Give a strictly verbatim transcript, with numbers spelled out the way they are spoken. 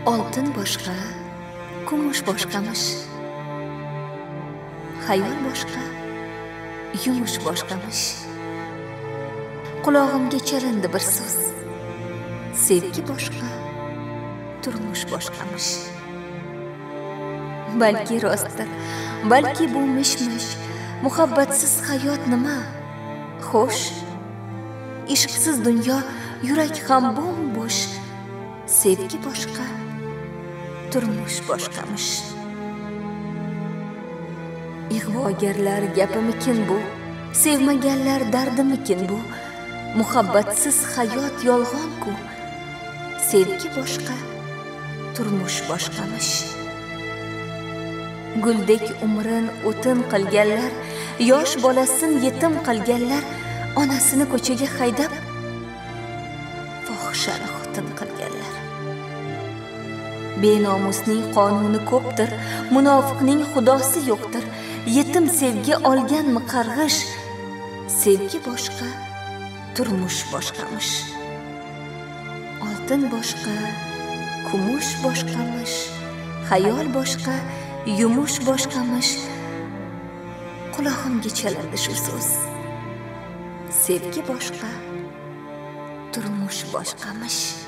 Oltin boshqa, kumush boshqamish. Xayol boshqa, yumush boshqamish. Qulog'imga chalindi bir so'z. Sevgi boshqa, turmush boshqamish. Balki rostdir, balki bu mish-mish. Muhabbatsiz hayot nima? Xo'sh, ishqsiz dunyo, yurak ham bo'm-bo'sh. Sevgi boshqa, turmush boshqamish. Ig'vogarlar gapimikin bu, sevmaganlar dardimikin bu. Muhabbatsiz hayot yolg'on-ku. Sevgi boshqa, turmush boshqamish. Guldek umrin o'tin qilganlar, yosh bolasin yetim qilganlar, onasini ko'chaga haydab fohishani xotin qilganlar. Benomusning qonuni ko'pdir, munofiqning xudosi yo'qdir. Yetim sevgi olganmi qarg'ish? Sevgi boshqa, turmush boshqamish. Oltin boshqa, kumush boshqamish. Xayol boshqa, yumush boshqamish. Qulog'imga chalindi shu so'z. Sevgi boshqa, turmush boshqamish.